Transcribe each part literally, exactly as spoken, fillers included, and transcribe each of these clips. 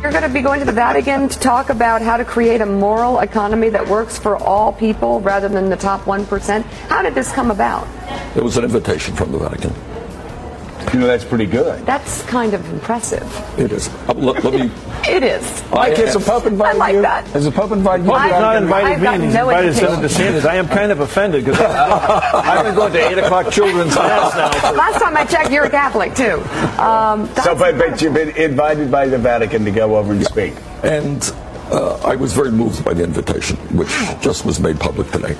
You're going to be going to the Vatican to talk about how to create a moral economy that works for all people rather than the top one percent. How did this come about? It was an invitation from the Vatican. You know, that's pretty good. That's kind of impressive. It is. Uh, let, let me... It is. Mike, has the Pope invited you? I like you? that. Has the Pope invited you? Pope has not invited me. He's no invited education. Senator Sanders. I am kind of offended because I've been going to eight o'clock children's mass now. Last time I checked, you're a Catholic, too. Um, so, but, but you've been invited by the Vatican to go over and speak. And uh, I was very moved by the invitation, which just was made public today.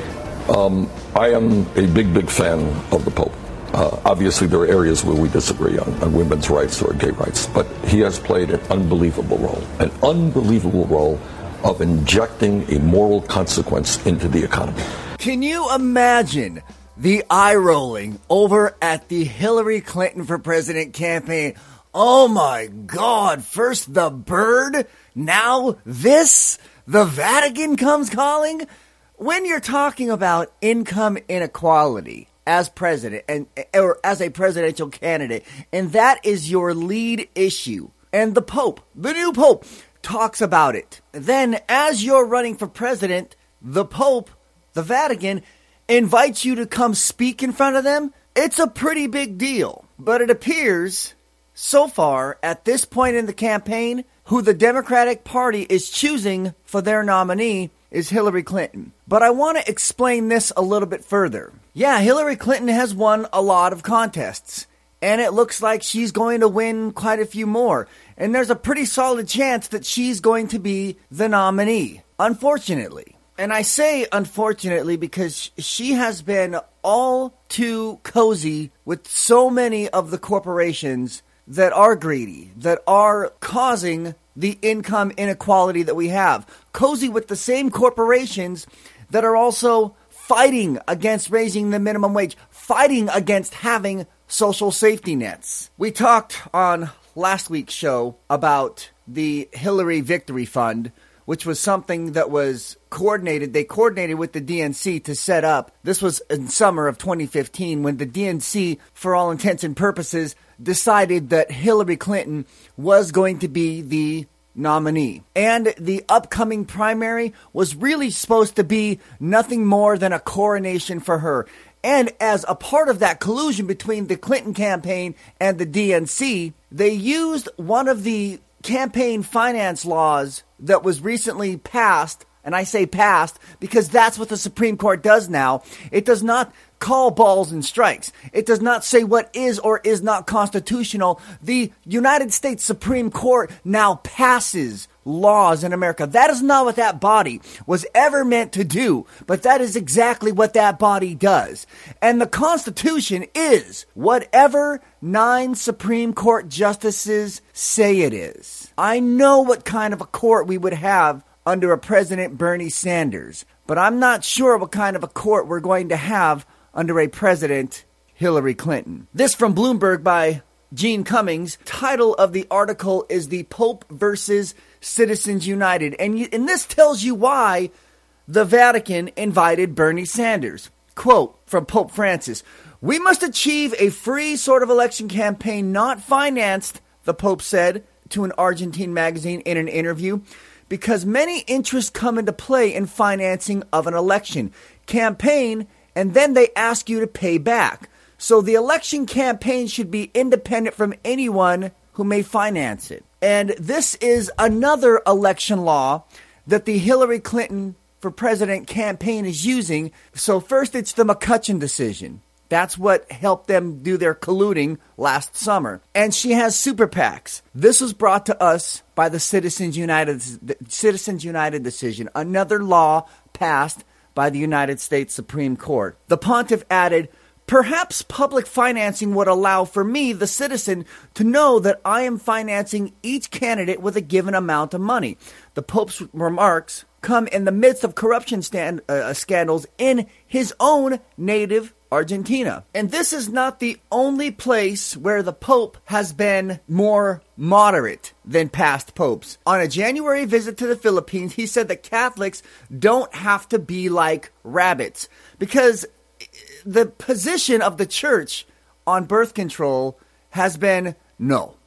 Um, I am a big, big fan of the Pope. Uh, obviously, there are areas where we disagree on, on women's rights or gay rights, but he has played an unbelievable role, an unbelievable role of injecting a moral consequence into the economy. Can you imagine the eye rolling over at the Hillary Clinton for President campaign? Oh my God, first the bird, now this? The Vatican comes calling? When you're talking about income inequality as president and or as a presidential candidate, and that is your lead issue, and the Pope, the new Pope, talks about it, then as you're running for president, the Pope, the Vatican, invites you to come speak in front of them, it's a pretty big deal. But it appears, so far, at this point in the campaign, who the Democratic Party is choosing for their nominee is Hillary Clinton. But I want to explain this a little bit further. Yeah, Hillary Clinton has won a lot of contests, and it looks like she's going to win quite a few more. And there's a pretty solid chance that she's going to be the nominee, unfortunately. And I say unfortunately because she has been all too cozy with so many of the corporations that are greedy, that are causing the income inequality that we have. Cozy with the same corporations that are also fighting against raising the minimum wage, fighting against having social safety nets. We talked on last week's show about the Hillary Victory Fund, which was something that was coordinated. They coordinated with the D N C to set up. This was in summer of twenty fifteen when the D N C, for all intents and purposes, decided that Hillary Clinton was going to be the nominee. And the upcoming primary was really supposed to be nothing more than a coronation for her. And as a part of that collusion between the Clinton campaign and the D N C, they used one of the campaign finance laws that was recently passed, and I say passed because that's what the Supreme Court does now. It does not call balls and strikes. It does not say what is or is not constitutional. The United States Supreme Court now passes laws in America. That is not what that body was ever meant to do, but that is exactly what that body does. And the Constitution is whatever nine Supreme Court justices say it is. I know what kind of a court we would have under a President Bernie Sanders, but I'm not sure what kind of a court we're going to have under a President Hillary Clinton. This from Bloomberg by Gene Cummings. Title of the article is The Pope versus Citizens United. And, you, and this tells you why the Vatican invited Bernie Sanders. Quote from Pope Francis, "We must achieve a free sort of election campaign not financed," the Pope said to an Argentine magazine in an interview, "because many interests come into play in financing of an election campaign, and then they ask you to pay back. So the election campaign should be independent from anyone who may finance it." And this is another election law that the Hillary Clinton for President campaign is using. So first it's the McCutcheon decision. That's what helped them do their colluding last summer. And she has super PACs. This was brought to us by the Citizens United, the Citizens United decision, another law passed by the United States Supreme Court. The pontiff added, "Perhaps public financing would allow for me, the citizen, to know that I am financing each candidate with a given amount of money." The Pope's remarks come in the midst of corruption stand, uh, scandals in his own native Argentina. And this is not the only place where the Pope has been more moderate than past popes. On a January visit to the Philippines, he said that Catholics don't have to be like rabbits, because the position of the church on birth control has been no.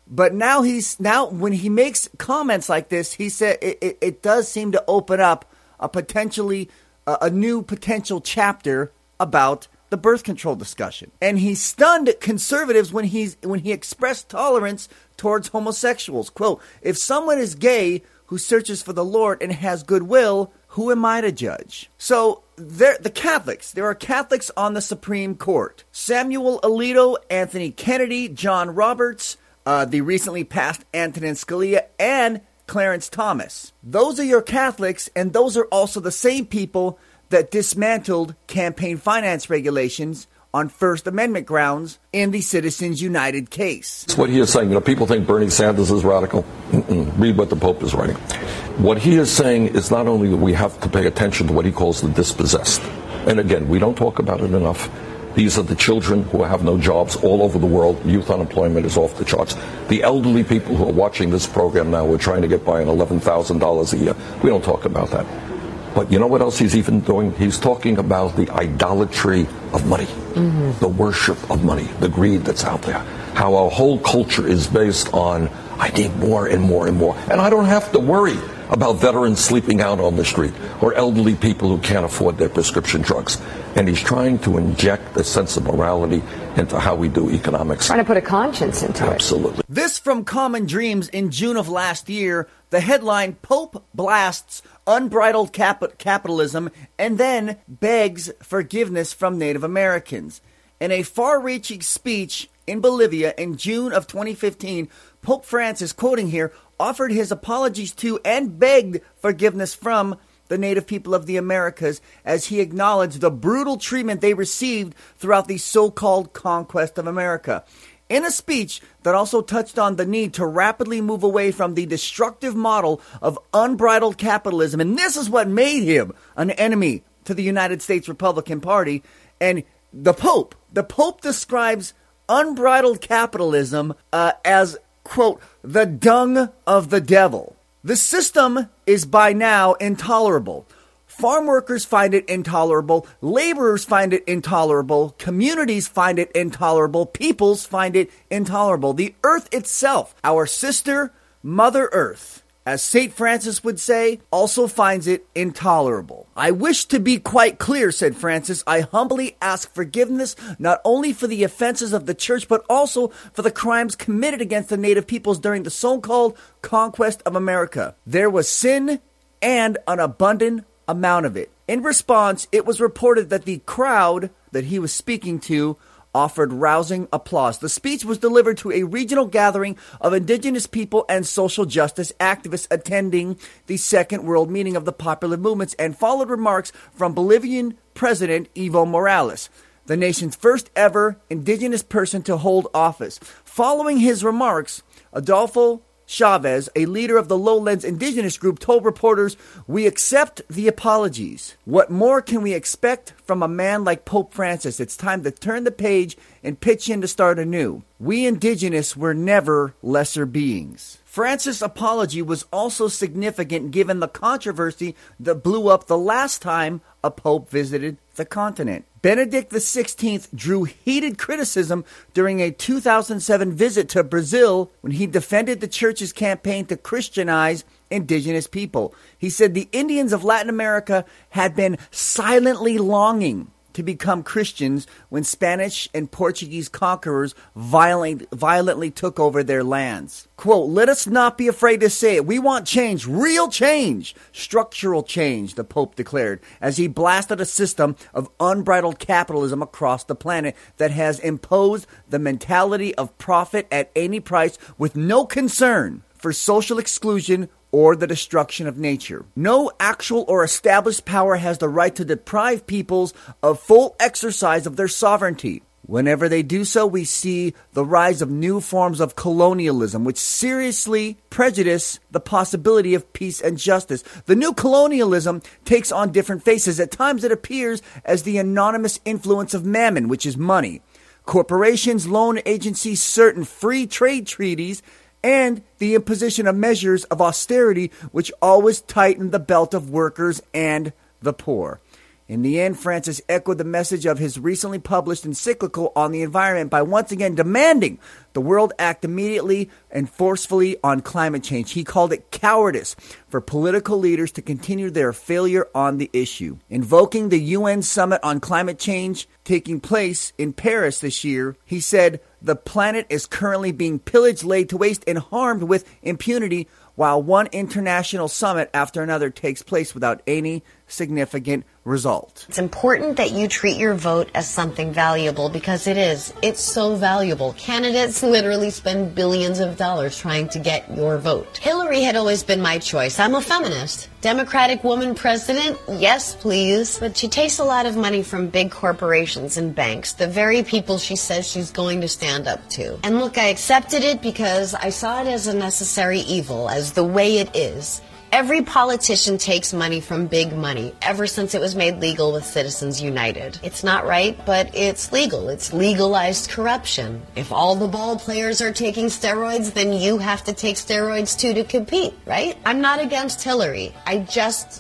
But now he's now when he makes comments like this, he said it, it, it does seem to open up a potentially uh, a new potential chapter about the birth control discussion. And he stunned conservatives when he's when he expressed tolerance towards homosexuals. Quote, "If someone is gay who searches for the Lord and has goodwill, who am I to judge?" So there, the Catholics, there are Catholics on the Supreme Court. Samuel Alito, Anthony Kennedy, John Roberts, uh, the recently passed Antonin Scalia, and Clarence Thomas. Those are your Catholics, and those are also the same people that dismantled campaign finance regulations on First Amendment grounds in the Citizens United case. That's what he is saying. You know, people think Bernie Sanders is radical. Mm-mm. Read what the Pope is writing. What he is saying is not only that we have to pay attention to what he calls the dispossessed. And again, we don't talk about it enough. These are the children who have no jobs all over the world. Youth unemployment is off the charts. The elderly people who are watching this program now are trying to get by on eleven thousand dollars a year. We don't talk about that. But you know what else he's even doing? He's talking about the idolatry of money, mm-hmm. the worship of money, the greed that's out there. How our whole culture is based on, I need more and more and more. And I don't have to worry about veterans sleeping out on the street or elderly people who can't afford their prescription drugs. And he's trying to inject a sense of morality into how we do economics. Trying to put a conscience into Absolutely. it. Absolutely. This from Common Dreams in June of last year. The headline, Pope blasts unbridled cap- capitalism and then begs forgiveness from Native Americans. In a far-reaching speech in Bolivia in June of twenty fifteen, Pope Francis, quoting here, offered his apologies to and begged forgiveness from the native people of the Americas as he acknowledged the brutal treatment they received throughout the so-called conquest of America. In a speech that also touched on the need to rapidly move away from the destructive model of unbridled capitalism, and this is what made him an enemy to the United States Republican Party, and the Pope, the Pope describes unbridled capitalism uh, as, quote, the dung of the devil. The system is by now intolerable. Farm workers find it intolerable. Laborers find it intolerable. Communities find it intolerable. Peoples find it intolerable. The earth itself, our sister, Mother Earth, as Saint Francis would say, also finds it intolerable. I wish to be quite clear, said Francis. I humbly ask forgiveness not only for the offenses of the church, but also for the crimes committed against the native peoples during the so-called conquest of America. There was sin and an abundant amount of it. In response, it was reported that the crowd that he was speaking to offered rousing applause. The speech was delivered to a regional gathering of indigenous people and social justice activists attending the Second World Meeting of the Popular Movements and followed remarks from Bolivian President Evo Morales, the nation's first ever indigenous person to hold office. Following his remarks, Adolfo Chavez, a leader of the Lowlands indigenous group, told reporters, "We accept the apologies. What more can we expect from a man like Pope Francis? It's time to turn the page and pitch in to start anew. We indigenous were never lesser beings." Francis' apology was also significant given the controversy that blew up the last time a pope visited the continent. Benedict the sixteenth drew heated criticism during a two thousand seven visit to Brazil when he defended the church's campaign to Christianize indigenous people. He said the Indians of Latin America had been silently longing to become Christians when Spanish and Portuguese conquerors violent, violently took over their lands. Quote, "Let us not be afraid to say it. We want change, real change, structural change," the Pope declared, as he blasted a system of unbridled capitalism across the planet that has imposed the mentality of profit at any price with no concern for social exclusion or the destruction of nature. No actual or established power has the right to deprive peoples of full exercise of their sovereignty. Whenever they do so, we see the rise of new forms of colonialism, which seriously prejudice the possibility of peace and justice. The new colonialism takes on different faces. At times it appears as the anonymous influence of mammon, which is money. Corporations, loan agencies, certain free trade treaties, and the imposition of measures of austerity which always tighten the belt of workers and the poor. In the end, Francis echoed the message of his recently published encyclical on the environment by once again demanding the world act immediately and forcefully on climate change. He called it cowardice for political leaders to continue their failure on the issue. Invoking the U N summit on climate change taking place in Paris this year, he said, "The planet is currently being pillaged, laid to waste, and harmed with impunity, while one international summit after another takes place without any significant result." It's important that you treat your vote as something valuable, because it is. It's so valuable. Candidates literally spend billions of dollars trying to get your vote. Hillary had always been my choice. I'm a feminist. Democratic woman president? Yes, please. But she takes a lot of money from big corporations and banks, the very people she says she's going to stand up to. And look, I accepted it because I saw it as a necessary evil, as the way it is. Every politician takes money from big money ever since it was made legal with Citizens United. It's not right, but it's legal. It's legalized corruption. If all the ball players are taking steroids, then you have to take steroids too to compete, right? I'm not against Hillary. I just...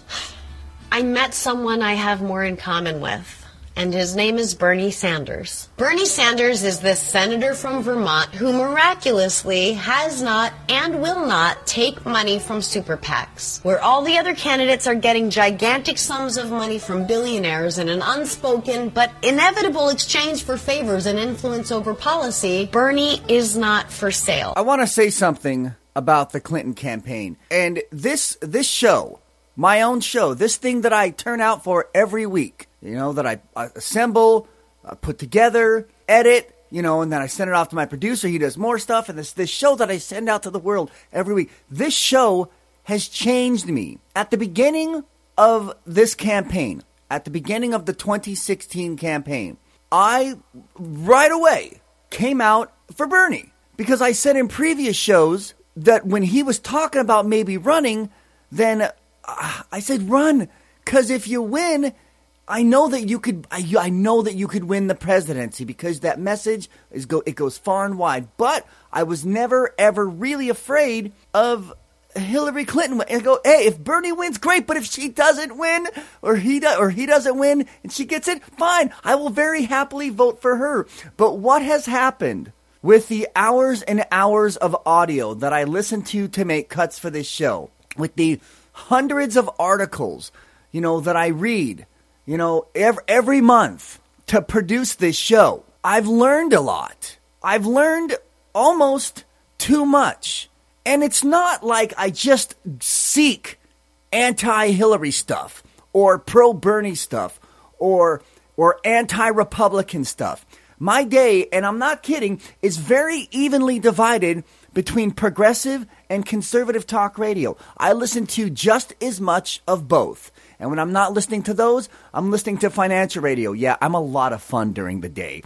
I met someone I have more in common with. And his name is Bernie Sanders. Bernie Sanders is this senator from Vermont who miraculously has not and will not take money from super PACs. Where all the other candidates are getting gigantic sums of money from billionaires in an unspoken but inevitable exchange for favors and influence over policy, Bernie is not for sale. I want to say something about the Clinton campaign. And this this show, my own show, this thing that I turn out for every week, you know, that I, I assemble, uh, put together, edit, you know, and then I send it off to my producer. He does more stuff. And this, this show that I send out to the world every week, this show has changed me. At the beginning of this campaign, at the beginning of the twenty sixteen campaign, I right away came out for Bernie. Because I said in previous shows that when he was talking about maybe running, then uh, I said run. Because if you win, I know that you could. I, I know that you could win the presidency, because that message is go. It goes far and wide. But I was never ever really afraid of Hillary Clinton. And I go, hey, if Bernie wins, great. But if she doesn't win, or he do, or he doesn't win, and she gets it, fine. I will very happily vote for her. But what has happened with the hours and hours of audio that I listen to to make cuts for this show, with the hundreds of articles, you know, that I read, you know, every, every month to produce this show, I've learned a lot. I've learned almost too much. And it's not like I just seek anti-Hillary stuff or pro-Bernie stuff or or anti-Republican stuff. My day, and I'm not kidding, is very evenly divided between progressive and conservative talk radio. I listen to just as much of both. And when I'm not listening to those, I'm listening to financial radio. Yeah, I'm a lot of fun during the day.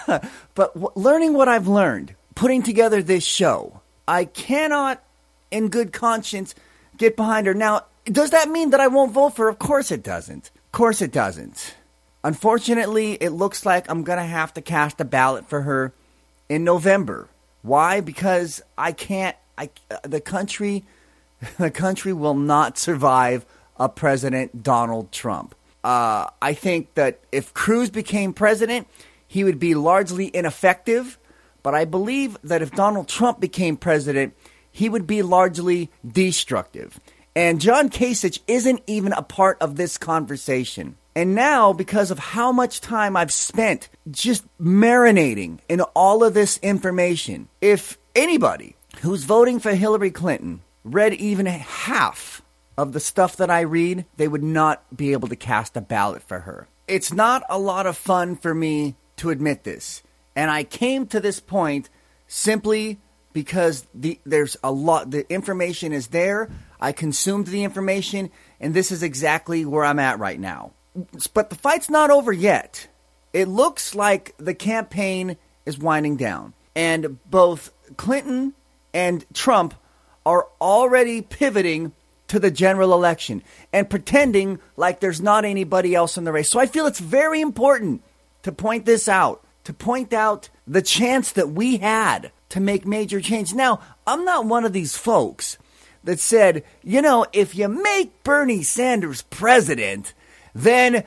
But w- learning what I've learned, putting together this show, I cannot, in good conscience, get behind her. Now, does that mean that I won't vote for her? Of course it doesn't. Of course it doesn't. Unfortunately, it looks like I'm going to have to cast a ballot for her in November. Why? Because I can't, I, the country, the country will not survive a President Donald Trump. Uh, I think that if Cruz became president, he would be largely ineffective. But I believe that if Donald Trump became president, he would be largely destructive. And John Kasich isn't even a part of this conversation. And now, because of how much time I've spent just marinating in all of this information, if anybody who's voting for Hillary Clinton read even half of the stuff that I read, they would not be able to cast a ballot for her. It's not a lot of fun for me to admit this. And I came to this point simply because the there's a lot, the information is there. I consumed the information, and this is exactly where I'm at right now. But the fight's not over yet. It looks like the campaign is winding down. And both Clinton and Trump are already pivoting to the general election and pretending like there's not anybody else in the race. So I feel it's very important to point this out, to point out the chance that we had to make major change. Now, I'm not one of these folks that said, you know, if you make Bernie Sanders president, then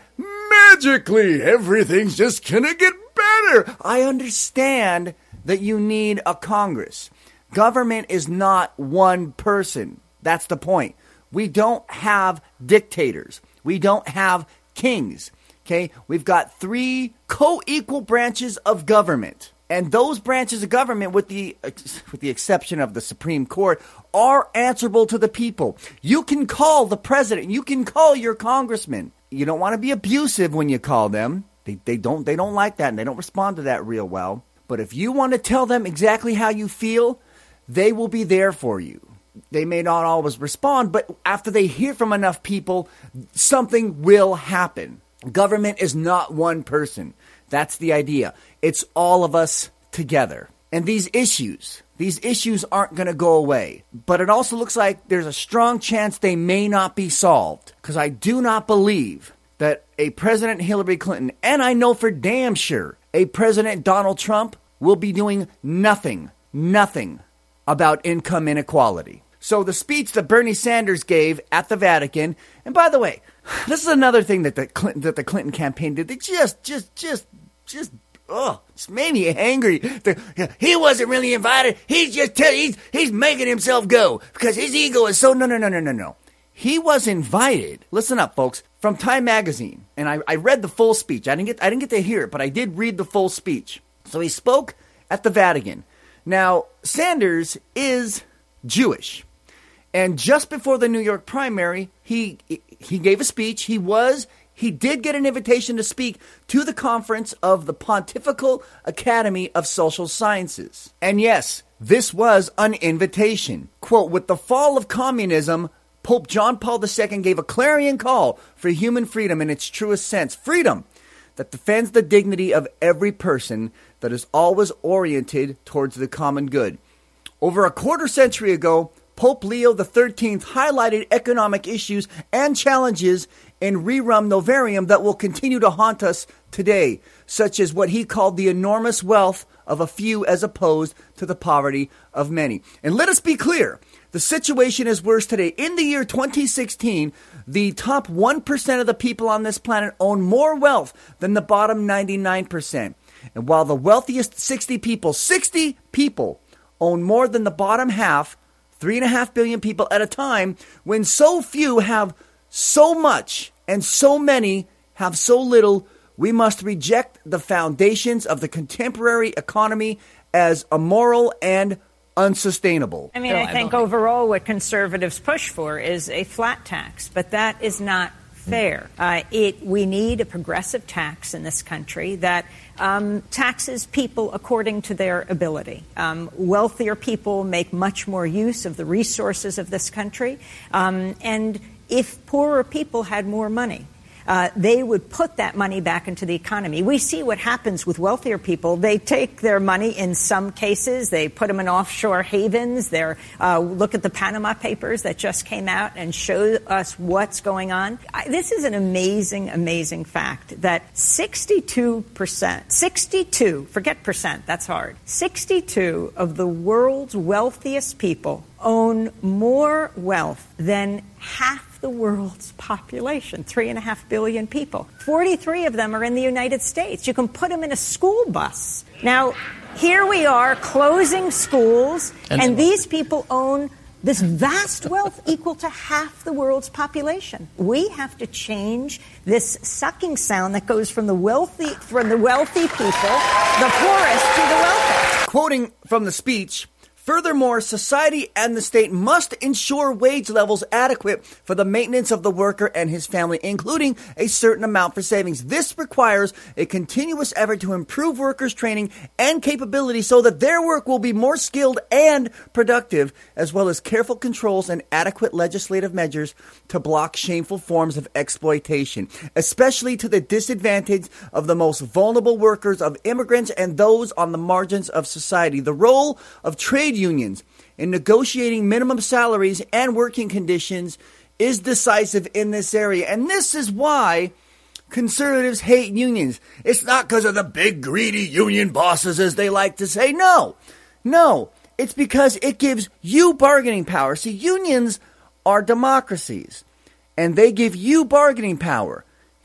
magically everything's just gonna get better. I understand that you need a Congress. Government is not one person. That's the point. We don't have dictators. We don't have kings. Okay? We've got three co-equal branches of government. And those branches of government, with the with the exception of the Supreme Court, are answerable to the people. You can call the president. You can call your congressman. You don't want to be abusive when you call them. They they don't they don't like that, and they don't respond to that real well. But if you want to tell them exactly how you feel, they will be there for you. They may not always respond, but after they hear from enough people, something will happen. Government is not one person. That's the idea. It's all of us together. And these issues, these issues aren't going to go away. But it also looks like there's a strong chance they may not be solved. Because I do not believe that a President Hillary Clinton, and I know for damn sure, a President Donald Trump will be doing nothing, nothing about income inequality. So the speech that Bernie Sanders gave at the Vatican, and by the way, this is another thing that the Clinton, that the Clinton campaign did. They just, just, just, just, oh, it's made me angry. The, he wasn't really invited. He's just tell, he's he's making himself go because his ego is so no, no, no, no, no, no. He was invited. Listen up, folks. From Time Magazine, and I, I read the full speech. I didn't get I didn't get to hear it, but I did read the full speech. So he spoke at the Vatican. Now Sanders is Jewish. And just before the New York primary, he he gave a speech. He was, he did get an invitation to speak to the conference of the Pontifical Academy of Social Sciences. And yes, this was an invitation. Quote, with the fall of communism, Pope John Paul the Second gave a clarion call for human freedom in its truest sense. Freedom that defends the dignity of every person, that is always oriented towards the common good. Over a quarter century ago, Pope Leo the thirteenth highlighted economic issues and challenges in Rerum Novarium that will continue to haunt us today, such as what he called the enormous wealth of a few as opposed to the poverty of many. And let us be clear, the situation is worse today. In the year twenty sixteen, the top one percent of the people on this planet own more wealth than the bottom ninety-nine percent. And while the wealthiest sixty people, sixty people own more than the bottom half, three and a half billion people at a time, when so few have so much and so many have so little, we must reject the foundations of the contemporary economy as immoral and unsustainable. I mean, I think overall what conservatives push for is a flat tax, but that is not fair. Uh, it we need a progressive tax in this country that um, taxes people according to their ability. Um, wealthier people make much more use of the resources of this country, um, and if poorer people had more money, Uh, they would put that money back into the economy. We see what happens with wealthier people. They take their money in some cases. They put them in offshore havens. They're, uh, look at the Panama Papers that just came out and show us what's going on. I, this is an amazing, amazing fact that sixty-two percent, sixty-two, forget percent, that's hard, sixty-two of the world's wealthiest people own more wealth than half the world's population, three and a half billion people. forty-three of them are in the United States. You can put them in a school bus. Now, here we are closing schools, and, and these people own this vast wealth equal to half the world's population. We have to change this sucking sound that goes from the wealthy, from the wealthy people, the poorest to the wealthy. Quoting from the speech, furthermore, society and the state must ensure wage levels adequate for the maintenance of the worker and his family, including a certain amount for savings. This requires a continuous effort to improve workers' training and capability so that their work will be more skilled and productive, as well as careful controls and adequate legislative measures to block shameful forms of exploitation, especially to the disadvantage of the most vulnerable workers, of immigrants, and those on the margins of society. The role of trade unions in negotiating minimum salaries and working conditions is decisive in this area. And this is why conservatives hate unions. It's not because of the big greedy union bosses, as they like to say. No, no, it's because it gives you bargaining power. See, unions are democracies, and they give you bargaining power.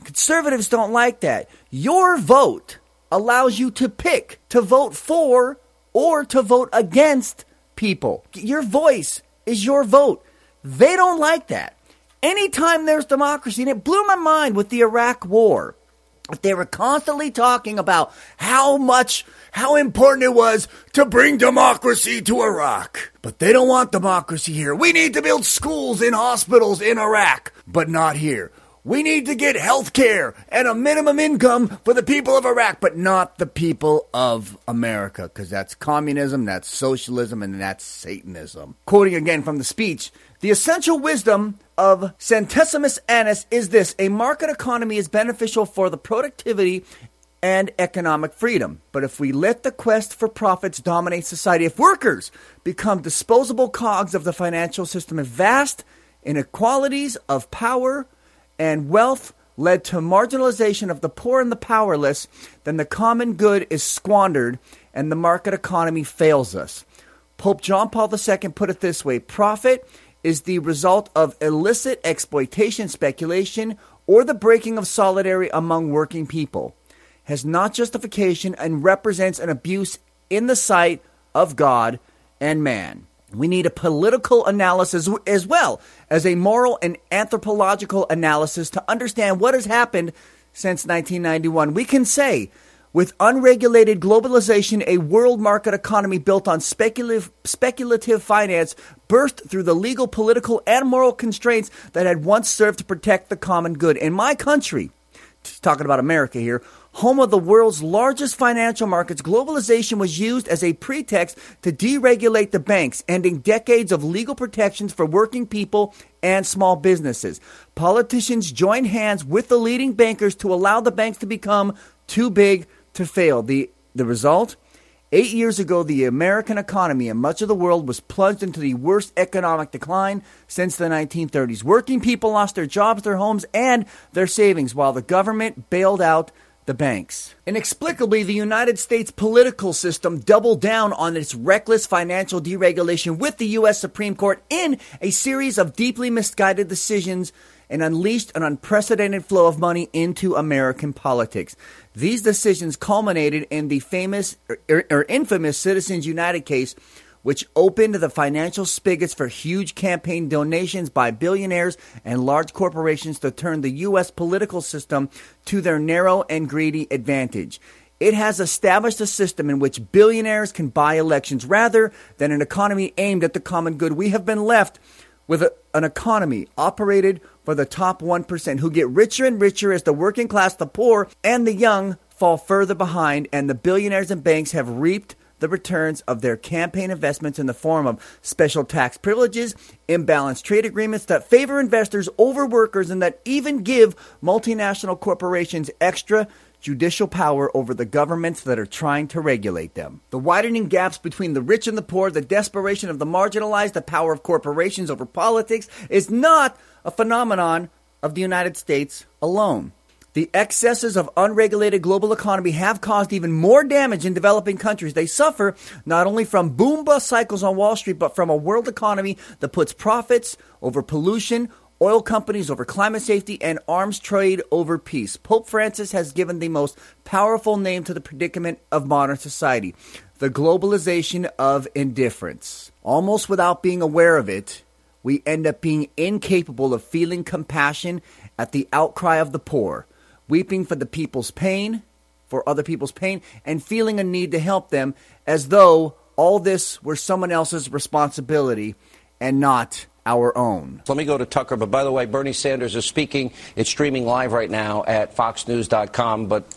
Conservatives don't like that. Your vote allows you to pick to vote for or to vote against people. Your voice is your vote. They don't like that. Anytime there's democracy, and it blew my mind with the Iraq War, they were constantly talking about how much, how important it was to bring democracy to Iraq. But they don't want democracy here. We need to build schools and hospitals in Iraq, but not here. We need to get health care and a minimum income for the people of Iraq, but not the people of America, because that's communism, that's socialism, and that's Satanism. Quoting again from the speech, the essential wisdom of Centesimus Annus is this: a market economy is beneficial for the productivity and economic freedom. But if we let the quest for profits dominate society, if workers become disposable cogs of the financial system, if vast inequalities of power and wealth led to marginalization of the poor and the powerless, then the common good is squandered and the market economy fails us. Pope John Paul the Second put it this way: profit is the result of illicit exploitation, speculation, or the breaking of solidarity among working people, has not justification, and represents an abuse in the sight of God and man. We need a political analysis as well as a moral and anthropological analysis to understand what has happened since nineteen ninety-one. We can say, with unregulated globalization, a world market economy built on speculative, speculative finance burst through the legal, political, and moral constraints that had once served to protect the common good. In my country, talking about America here, home of the world's largest financial markets, globalization was used as a pretext to deregulate the banks, ending decades of legal protections for working people and small businesses. Politicians joined hands with the leading bankers to allow the banks to become too big to fail. The, the result? Eight years ago, the American economy and much of the world was plunged into the worst economic decline since the nineteen thirties. Working people lost their jobs, their homes, and their savings, while the government bailed out the banks. Inexplicably, the United States political system doubled down on its reckless financial deregulation with the U S Supreme Court in a series of deeply misguided decisions and unleashed an unprecedented flow of money into American politics. These decisions culminated in the famous or, or infamous Citizens United case, which opened the financial spigots for huge campaign donations by billionaires and large corporations to turn the U S political system to their narrow and greedy advantage. It has established a system in which billionaires can buy elections rather than an economy aimed at the common good. We have been left with a, an economy operated for the top one percent, who get richer and richer as the working class, the poor, and the young fall further behind, and the billionaires and banks have reaped the returns of their campaign investments in the form of special tax privileges, imbalanced trade agreements that favor investors over workers, and that even give multinational corporations extra judicial power over the governments that are trying to regulate them. The widening gaps between the rich and the poor, the desperation of the marginalized, the power of corporations over politics is not a phenomenon of the United States alone. The excesses of unregulated global economy have caused even more damage in developing countries. They suffer not only from boom-bust cycles on Wall Street, but from a world economy that puts profits over pollution, oil companies over climate safety, and arms trade over peace. Pope Francis has given the most powerful name to the predicament of modern society: the globalization of indifference. Almost without being aware of it, we end up being incapable of feeling compassion at the outcry of the poor, weeping for the people's pain, for other people's pain, and feeling a need to help them, as though all this were someone else's responsibility and not our own. Let me go to Tucker. But by the way, Bernie Sanders is speaking. It's streaming live right now at fox news dot com, but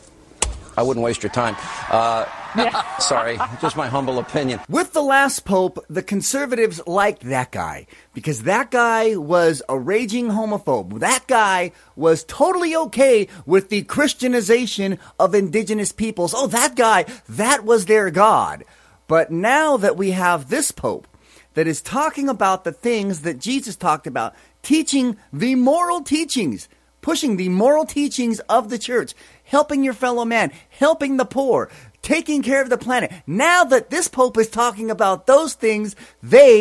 I wouldn't waste your time. Uh, yeah. Sorry, just my humble opinion. With the last pope, the conservatives liked that guy because that guy was a raging homophobe. That guy was totally okay with the Christianization of indigenous peoples. Oh, that guy, that was their God. But now that we have this pope that is talking about the things that Jesus talked about, teaching the moral teachings, pushing the moral teachings of the church, helping your fellow man, helping the poor, taking care of the planet. Now that this pope is talking about those things, they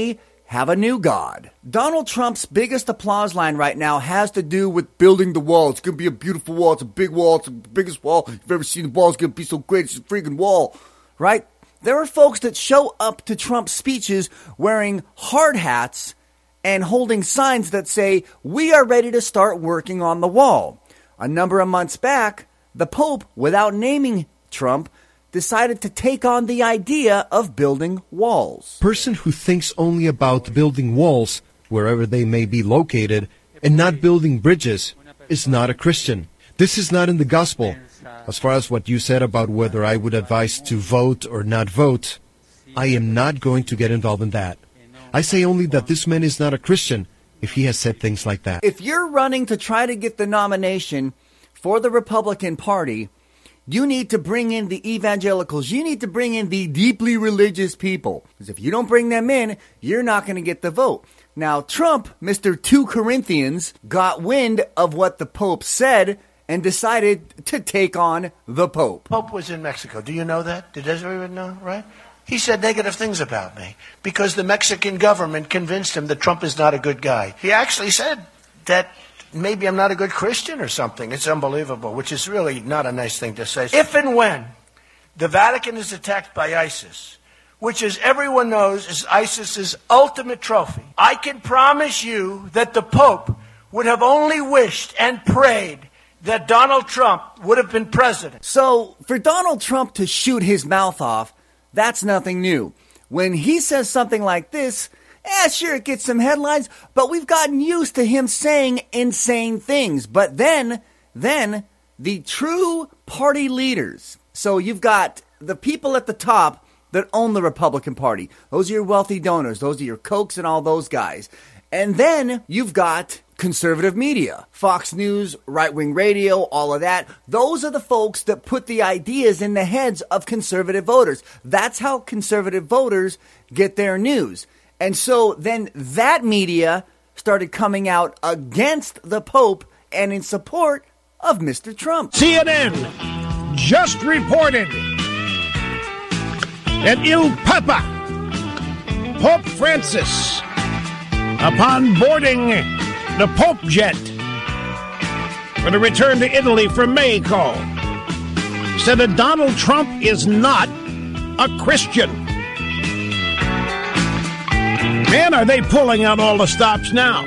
have a new God. Donald Trump's biggest applause line right now has to do with building the wall. It's going to be a beautiful wall. It's a big wall. It's the biggest wall you've ever seen. The wall is going to be so great. It's a freaking wall, right? There are folks that show up to Trump's speeches wearing hard hats and holding signs that say, we are ready to start working on the wall. A number of months back, the Pope, without naming Trump, decided to take on the idea of building walls. Person who thinks only about building walls, wherever they may be located, and not building bridges, is not a Christian. This is not in the gospel. As far as what you said about whether I would advise to vote or not vote, I am not going to get involved in that. I say only that this man is not a Christian if he has said things like that. If you're running to try to get the nomination for the Republican Party, you need to bring in the evangelicals. You need to bring in the deeply religious people. Because if you don't bring them in, you're not going to get the vote. Now, Trump, Mister Two Corinthians, got wind of what the Pope said and decided to take on the Pope. Pope was in Mexico. Do you know that? Did everyone know, right? He said negative things about me because the Mexican government convinced him that Trump is not a good guy. He actually said that maybe I'm not a good Christian or something. It's unbelievable, which is really not a nice thing to say. If and when the Vatican is attacked by ISIS, which, as everyone knows, is ISIS's ultimate trophy, I can promise you that the Pope would have only wished and prayed that Donald Trump would have been president. So, for Donald Trump to shoot his mouth off, that's nothing new. When he says something like this, eh, sure, it gets some headlines, but we've gotten used to him saying insane things. But then, then, the true party leaders. So you've got the people at the top that own the Republican Party. Those are your wealthy donors. Those are your Kochs and all those guys. And then you've got conservative media, Fox News, right-wing radio, all of that. Those are the folks that put the ideas in the heads of conservative voters. That's how conservative voters get their news. And so then that media started coming out against the Pope and in support of Mister Trump. C N N just reported that Il Papa, Pope Francis, upon boarding the Pope jet for the return to Italy from Mexico, said that Donald Trump is not a Christian. Man, are they pulling out all the stops now.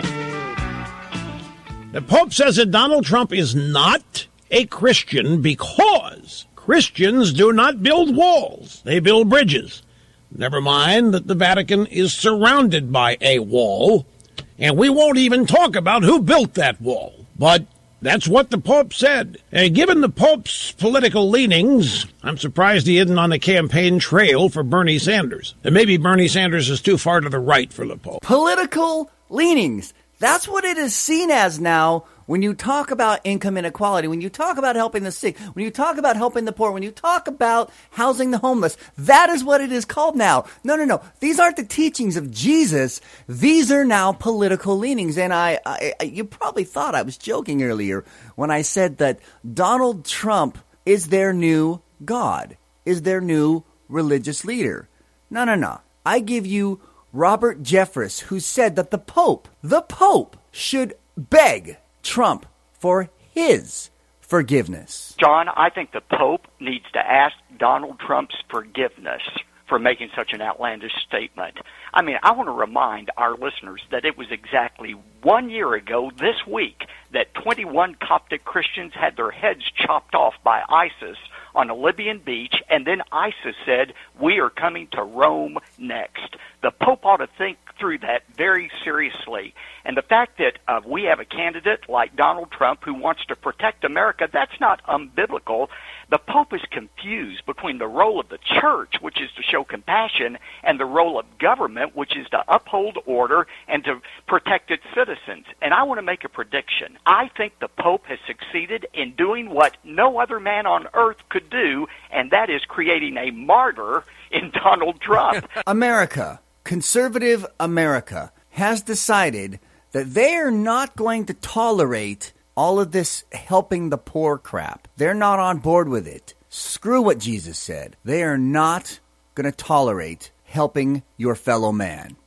The Pope says that Donald Trump is not a Christian because Christians do not build walls. They build bridges. Never mind that the Vatican is surrounded by a wall, and we won't even talk about who built that wall. But that's what the Pope said. And given the Pope's political leanings, I'm surprised he isn't on the campaign trail for Bernie Sanders. And maybe Bernie Sanders is too far to the right for the Pope. Political leanings. That's what it is seen as now when you talk about income inequality, when you talk about helping the sick, when you talk about helping the poor, when you talk about housing the homeless. That is what it is called now. No, no, no. These aren't the teachings of Jesus. These are now political leanings. And I, I, I you probably thought I was joking earlier when I said that Donald Trump is their new God, is their new religious leader. No, no, no. I give you Robert Jeffress, who said that the Pope, the Pope, should beg Trump for his forgiveness. John, I think the Pope needs to ask Donald Trump's forgiveness for making such an outlandish statement. I mean, I want to remind our listeners that it was exactly one year ago this week that twenty-one Coptic Christians had their heads chopped off by ISIS on a Libyan beach, and then ISIS said, we are coming to Rome next. The Pope ought to think through that very seriously. And the fact that uh, we have a candidate like Donald Trump who wants to protect America, that's not unbiblical. The Pope is confused between the role of the church, which is to show compassion, and the role of government, which is to uphold order and to protect its citizens. And I want to make a prediction. I think the Pope has succeeded in doing what no other man on earth could do, and that is creating a martyr in Donald Trump. America, conservative America, has decided that they are not going to tolerate all of this helping the poor crap. They're not on board with it. Screw what Jesus said. They are not going to tolerate helping your fellow man.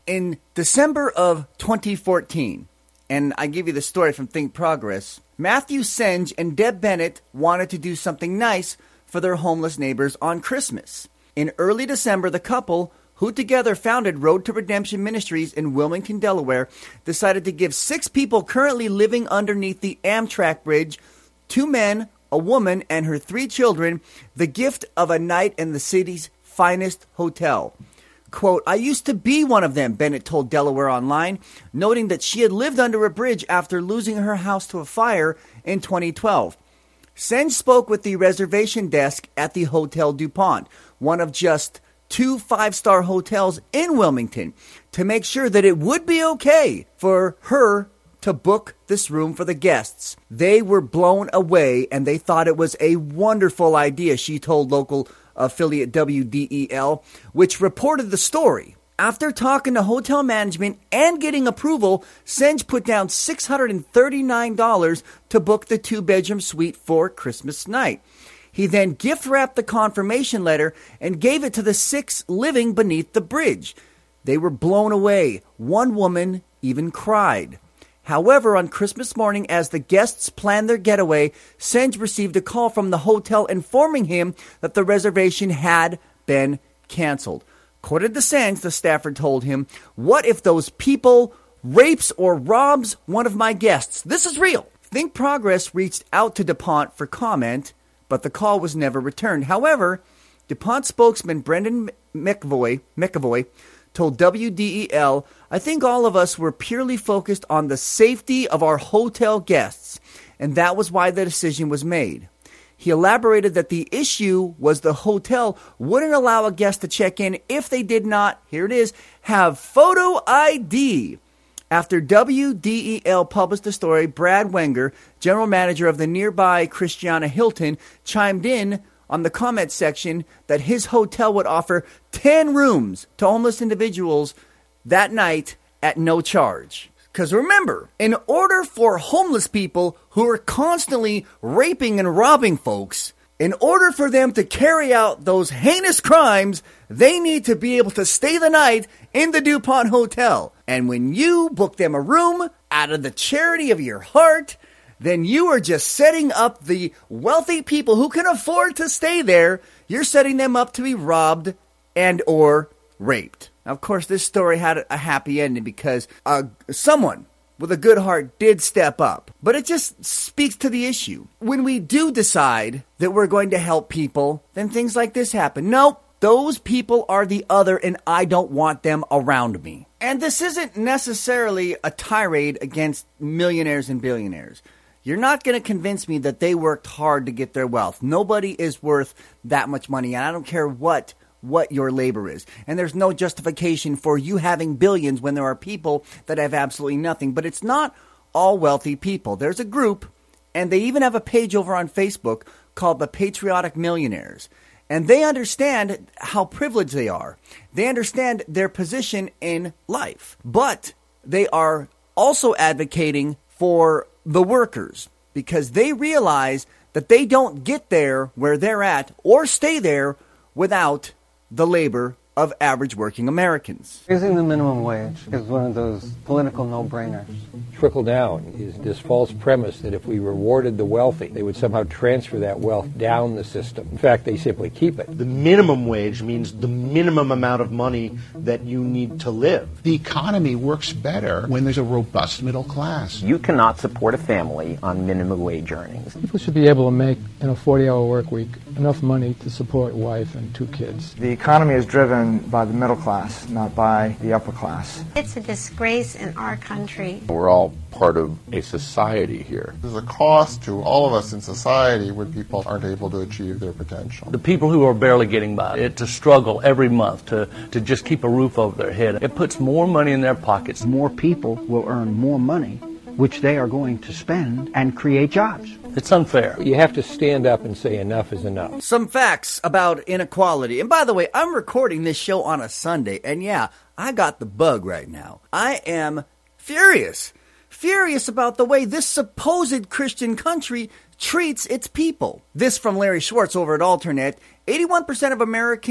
In December of twenty fourteen, and I give you the story from Think Progress, Matthew Senge and Deb Bennett wanted to do something nice for their homeless neighbors on Christmas. In early December, the couple, who together founded Road to Redemption Ministries in Wilmington, Delaware, decided to give six people currently living underneath the Amtrak bridge, two men, a woman, and her three children, the gift of a night in the city's finest hotel. Quote, I used to be one of them, Bennett told Delaware Online, noting that she had lived under a bridge after losing her house to a fire in twenty twelve. Senge spoke with the reservation desk at the Hotel DuPont, one of just two five-star hotels in Wilmington, to make sure that it would be okay for her to book this room for the guests. They were blown away, and they thought it was a wonderful idea, she told local affiliate W D E L, which reported the story. After talking to hotel management and getting approval, Senge put down six hundred thirty-nine dollars to book the two-bedroom suite for Christmas night. He then gift-wrapped the confirmation letter and gave it to the six living beneath the bridge. They were blown away. One woman even cried. However, on Christmas morning, as the guests planned their getaway, Senge received a call from the hotel informing him that the reservation had been canceled. According to Senge, the staffer told him, what if those people rapes or robs one of my guests? This is real. Think Progress reached out to DuPont for comment, but the call was never returned. However, DuPont spokesman Brendan McAvoy, McAvoy told W D E L, I think all of us were purely focused on the safety of our hotel guests, and that was why the decision was made. He elaborated that the issue was the hotel wouldn't allow a guest to check in if they did not, here it is, have photo I D. After W D E L published the story, Brad Wenger, general manager of the nearby Christiana Hilton, chimed in on the comment section that his hotel would offer ten rooms to homeless individuals that night at no charge. Because remember, in order for homeless people who are constantly raping and robbing folks, in order for them to carry out those heinous crimes, they need to be able to stay the night in the DuPont Hotel. And when you book them a room out of the charity of your heart, then you are just setting up the wealthy people who can afford to stay there. You're setting them up to be robbed and or raped. Now, of course, this story had a happy ending because uh, someone with a good heart did step up. But it just speaks to the issue. When we do decide that we're going to help people, then things like this happen. Nope, those people are the other, and I don't want them around me. And this isn't necessarily a tirade against millionaires and billionaires. You're not going to convince me that they worked hard to get their wealth. Nobody is worth that much money, and I don't care what what your labor is. And there's no justification for you having billions when there are people that have absolutely nothing. But it's not all wealthy people. There's a group, and they even have a page over on Facebook called the Patriotic Millionaires. And they understand how privileged they are. They understand their position in life. But they are also advocating for the workers because they realize that they don't get there where they're at or stay there without the labor of average working Americans. Raising the minimum wage is one of those political no-brainers. Trickle down is this false premise that if we rewarded the wealthy, they would somehow transfer that wealth down the system. In fact, they simply keep it. The minimum wage means the minimum amount of money that you need to live. The economy works better when there's a robust middle class. You cannot support a family on minimum wage earnings. People should be able to make, in a forty-hour work week, enough money to support a wife and two kids. The economy is driven by the middle class, not by the upper class. It's a disgrace in our country. We're all part of a society here. There's a cost to all of us in society when people aren't able to achieve their potential. The people who are barely getting by, it's a struggle every month to, to just keep a roof over their head. It puts more money in their pockets. More people will earn more money, which they are going to spend and create jobs. It's unfair. You have to stand up and say enough is enough. Some facts about inequality. And by the way, I'm recording this show on a Sunday. And yeah, I got the bug right now. I am furious. Furious about the way this supposed Christian country treats its people. This from Larry Schwartz over at Alternet. eighty-one percent of American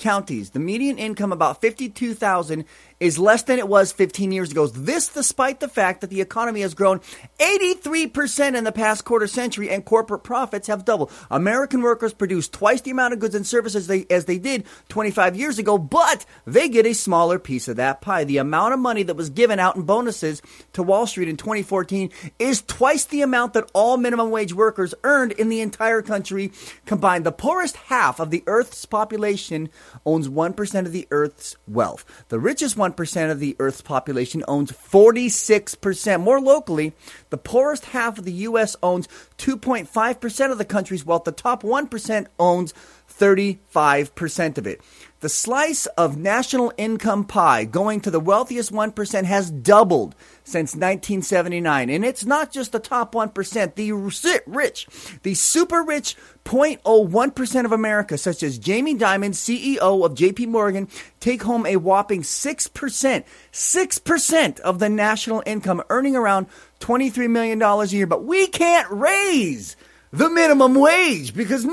counties. The median income, about fifty-two thousand dollars, is less than it was fifteen years ago. This despite the fact that the economy has grown eighty-three percent in the past quarter century and corporate profits have doubled. American workers produce twice the amount of goods and services they, as they did twenty-five years ago, but they get a smaller piece of that pie. The amount of money that was given out in bonuses to Wall Street in twenty fourteen is twice the amount that all minimum wage workers earned in the entire country combined. The poorest half of the Earth's population owns one percent of the Earth's wealth. The richest one percent of the Earth's population owns forty-six percent. More locally, the poorest half of the U S owns two point five percent of the country's wealth. The top one percent owns thirty-five percent of it. The slice of national income pie going to the wealthiest one percent has doubled since nineteen seventy-nine. And it's not just the top one percent. The rich, the super rich zero point zero one percent of America, such as Jamie Dimon, C E O of J P Morgan, take home a whopping six percent, six percent of the national income, earning around twenty-three million dollars a year. But we can't raise the minimum wage because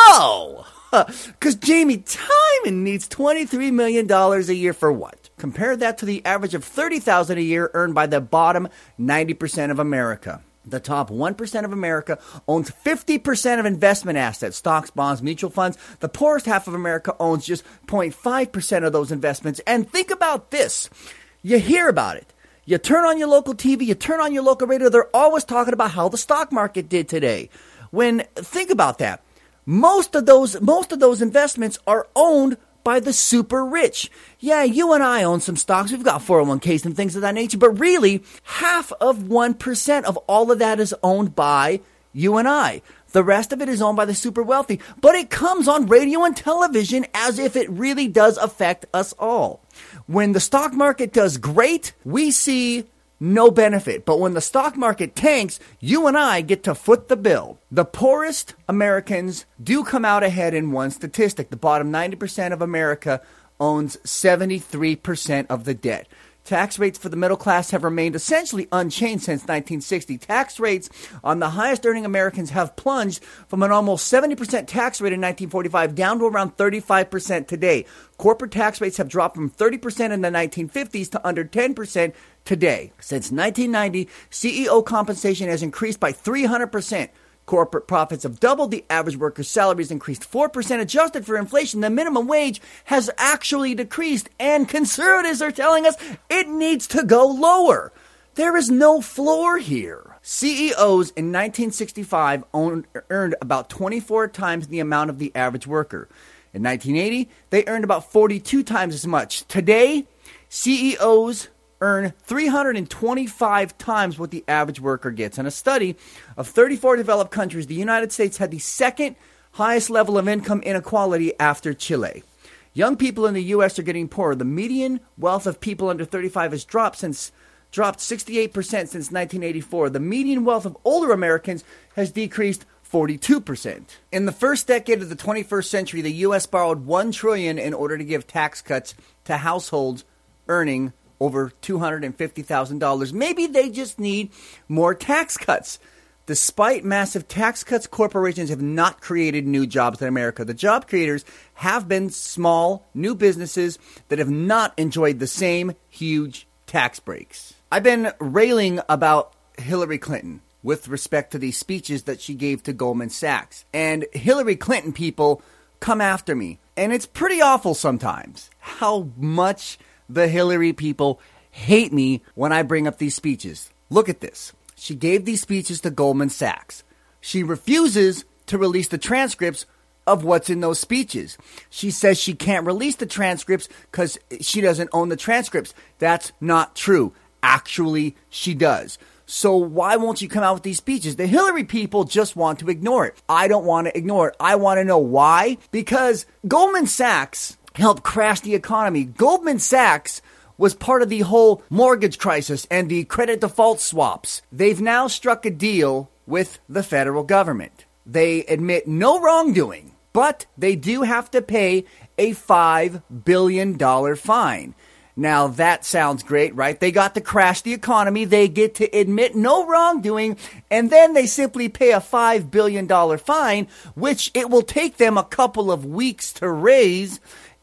no! Because Jamie Dimon needs twenty-three million dollars a year for what? Compare that to the average of thirty thousand dollars a year earned by the bottom ninety percent of America. The top one percent of America owns fifty percent of investment assets, stocks, bonds, mutual funds. The poorest half of America owns just zero point five percent of those investments. And think about this. You hear about it. You turn on your local T V, you turn on your local radio, they're always talking about how the stock market did today. When, think about that. Most of those, most of those investments are owned by the super rich. Yeah, you and I own some stocks. We've got four oh one k's and things of that nature. But really, half of one percent of all of that is owned by you and I. The rest of it is owned by the super wealthy. But it comes on radio and television as if it really does affect us all. When the stock market does great, we see no benefit. But when the stock market tanks, you and I get to foot the bill. The poorest Americans do come out ahead in one statistic. The bottom ninety percent of America owns seventy-three percent of the debt. Tax rates for the middle class have remained essentially unchanged since nineteen sixty. Tax rates on the highest earning Americans have plunged from an almost seventy percent tax rate in nineteen forty-five down to around thirty-five percent today. Corporate tax rates have dropped from thirty percent in the nineteen fifties to under ten percent today. Since nineteen ninety, C E O compensation has increased by three hundred percent. Corporate profits have doubled. The average worker's salary has increased four percent. Adjusted for inflation, the minimum wage has actually decreased. And conservatives are telling us it needs to go lower. There is no floor here. C E Os in nineteen sixty-five owned, earned about twenty-four times the amount of the average worker. In nineteen eighty, they earned about forty-two times as much. Today, C E Os earn three hundred twenty-five times what the average worker gets. In a study of thirty-four developed countries, the United States had the second highest level of income inequality after Chile. Young people in the U S are getting poorer. The median wealth of people under thirty-five has dropped since dropped sixty-eight percent since nineteen eighty-four. The median wealth of older Americans has decreased forty-two percent. In the first decade of the twenty-first century, the U S borrowed one trillion dollars in order to give tax cuts to households earning over two hundred fifty thousand dollars. Maybe they just need more tax cuts. Despite massive tax cuts, corporations have not created new jobs in America. The job creators have been small, new businesses that have not enjoyed the same huge tax breaks. I've been railing about Hillary Clinton with respect to these speeches that she gave to Goldman Sachs. And Hillary Clinton people come after me. And it's pretty awful sometimes how much the Hillary people hate me when I bring up these speeches. Look at this. She gave these speeches to Goldman Sachs. She refuses to release the transcripts of what's in those speeches. She says she can't release the transcripts because she doesn't own the transcripts. That's not true. Actually, she does. So why won't you come out with these speeches? The Hillary people just want to ignore it. I don't want to ignore it. I want to know why. Because Goldman Sachs helped crash the economy. Goldman Sachs was part of the whole mortgage crisis and the credit default swaps. They've now struck a deal with the federal government. They admit no wrongdoing, but they do have to pay a five billion dollars fine. Now, that sounds great, right? They got to crash the economy. They get to admit no wrongdoing, and then they simply pay a five billion dollars fine, which it will take them a couple of weeks to raise.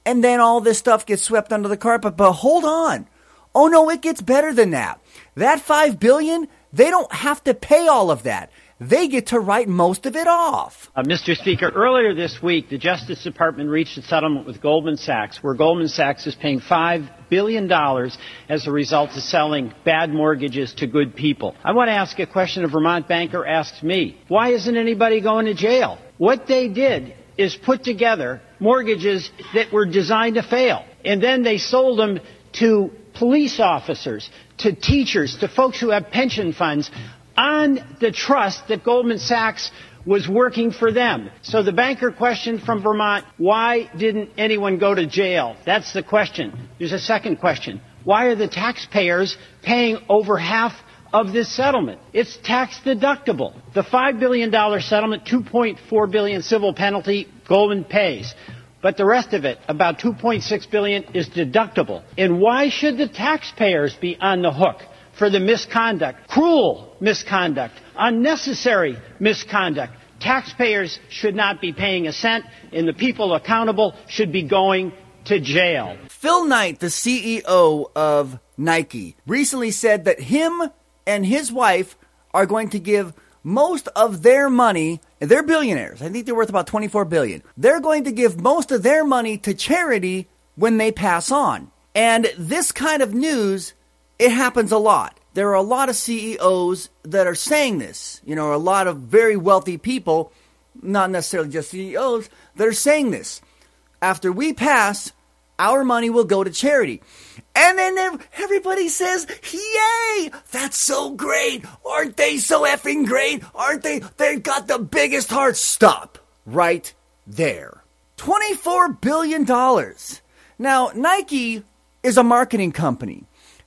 and then all this stuff gets swept under the carpet. But hold on. Oh, no, it gets better than that. That five billion dollars, they don't have to pay all of that. They get to write most of it off. Uh, Mister Speaker, earlier this week, the Justice Department reached a settlement with Goldman Sachs, where Goldman Sachs is paying five billion dollars as a result of selling bad mortgages to good people. I want to ask a question a Vermont banker asked me. Why isn't anybody going to jail? What they did is put together mortgages that were designed to fail, and then they sold them to police officers, to teachers, to folks who have pension funds, on the trust that Goldman Sachs was working for them. So the banker question from Vermont, why didn't anyone go to jail? That's the question. There's a second question. Why are the taxpayers paying over half of this settlement? It's tax deductible. The five billion dollars settlement, two point four billion dollars civil penalty, Goldman pays. But the rest of it, about two point six billion dollars, is deductible. And why should the taxpayers be on the hook for the misconduct, cruel misconduct, unnecessary misconduct? Taxpayers should not be paying a cent, and the people accountable should be going to jail. Phil Knight, the C E O of Nike, recently said that him and his wife are going to give most of their money, and they're billionaires. I think they're worth about twenty-four billion dollars. They're going to give most of their money to charity when they pass on. And this kind of news, it happens a lot. There are a lot of C E Os that are saying this. You know, a lot of very wealthy people, not necessarily just C E Os, that are saying this. After we pass, our money will go to charity. And then everybody says, yay, that's so great. Aren't they so effing great? Aren't they? They've got the biggest hearts. Stop right there. twenty-four billion dollars. Now, Nike is a marketing company.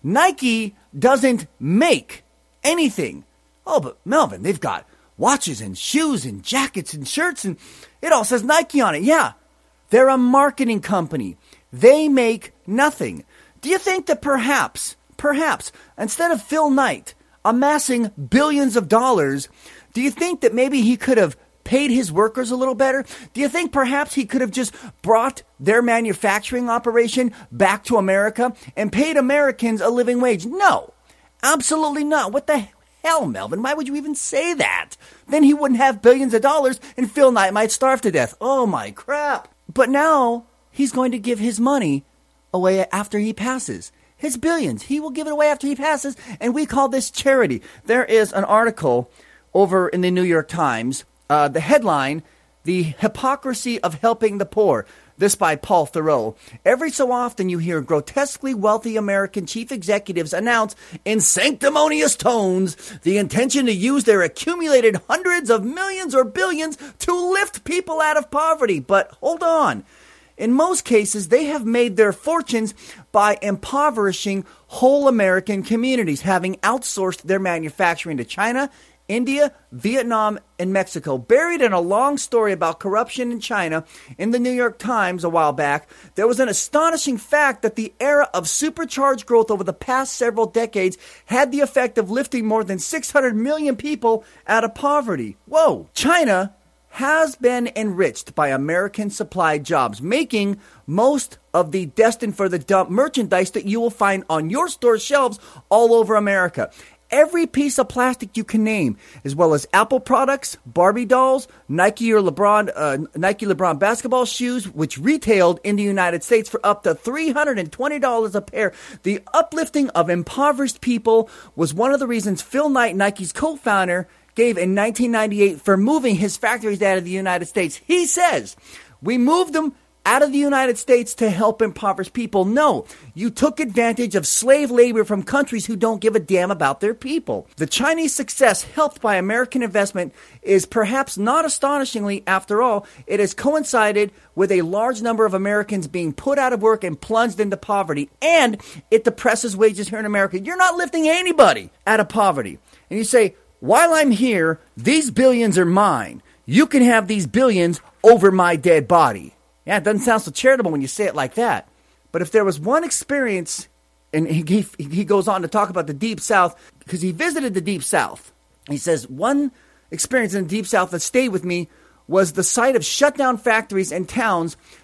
Nike doesn't make anything. Oh, but Melvin, they've got watches and shoes and jackets and shirts, and it all says Nike on it. Yeah, they're a marketing company. They make nothing. Do you think that perhaps, perhaps, instead of Phil Knight amassing billions of dollars, do you think that maybe he could have paid his workers a little better? Do you think perhaps he could have just brought their manufacturing operation back to America and paid Americans a living wage? No, absolutely not. What the hell, Melvin? Why would you even say that? Then he wouldn't have billions of dollars and Phil Knight might starve to death. Oh my crap. But now he's going to give his money away after he passes. His billions, he will give it away after he passes, and we call this charity. There is an article over in the New York Times. Uh, the headline, The Hypocrisy of Helping the Poor. This by Paul Theroux. Every so often you hear grotesquely wealthy American chief executives announce in sanctimonious tones the intention to use their accumulated hundreds of millions or billions to lift people out of poverty. But hold on. In most cases, they have made their fortunes by impoverishing whole American communities, having outsourced their manufacturing to China, India, Vietnam, and Mexico. Buried in a long story about corruption in China in the New York Times a while back, there was an astonishing fact that the era of supercharged growth over the past several decades had the effect of lifting more than six hundred million people out of poverty. Whoa! China has been enriched by American-supplied jobs, making most of the destined-for-the-dump merchandise that you will find on your store shelves all over America. Every piece of plastic you can name, as well as Apple products, Barbie dolls, Nike or LeBron, uh, Nike LeBron basketball shoes, which retailed in the United States for up to three hundred twenty dollars a pair. The uplifting of impoverished people was one of the reasons Phil Knight, Nike's co-founder, gave in nineteen ninety-eight for moving his factories out of the United States. He says, we moved them out of the United States to help impoverished people. No, you took advantage of slave labor from countries who don't give a damn about their people. The Chinese success, helped by American investment, is perhaps not astonishingly, after all, it has coincided with a large number of Americans being put out of work and plunged into poverty, and it depresses wages here in America. You're not lifting anybody out of poverty. And you say, while I'm here, these billions are mine. You can have these billions over my dead body. Yeah, it doesn't sound so charitable when you say it like that. But if there was one experience, and he, he, he goes on to talk about the Deep South, because he visited the Deep South. He says, one experience in the Deep South that stayed with me was the sight of shut down factories and towns